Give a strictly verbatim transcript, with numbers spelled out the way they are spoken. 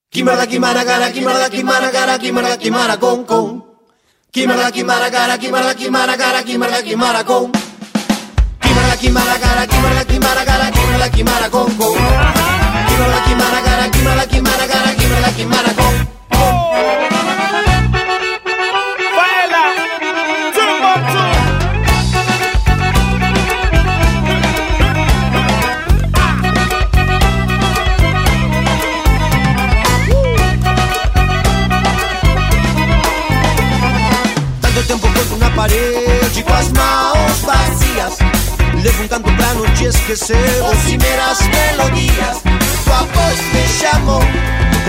Kimara kimara gara, kimara kimara gara, kimara kimara con con. Kimara kimara gara, kimara kimara gara, kimara kimara con. Kimara kimara gara, kimara kimara gara, kimara kimara con con. Kimara kimara gara, kimara kimara gara, kimara kimara con con. Tempo contra una parede com as mãos vazias. Levo um canto pra não te esquecer. Os cimeras melodias, tua voz me chamou.